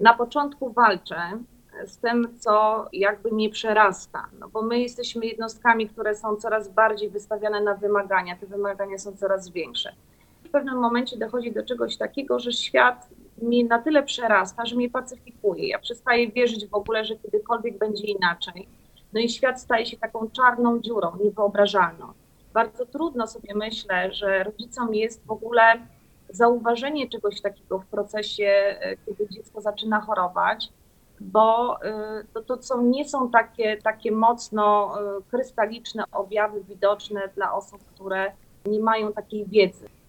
Na początku walczę z tym, co jakby mnie przerasta, no bo my jesteśmy jednostkami, które są coraz bardziej wystawiane na wymagania, te wymagania są coraz większe. W pewnym momencie dochodzi do czegoś takiego, że świat mnie na tyle przerasta, że mnie pacyfikuje. Ja przestaję wierzyć w ogóle, że kiedykolwiek będzie inaczej. No i świat staje się taką czarną dziurą, niewyobrażalną. Bardzo trudno sobie, myślę, że rodzicom jest w ogóle zauważenie czegoś takiego w procesie, kiedy dziecko zaczyna chorować, bo to nie są takie mocno krystaliczne objawy widoczne dla osób, które nie mają takiej wiedzy.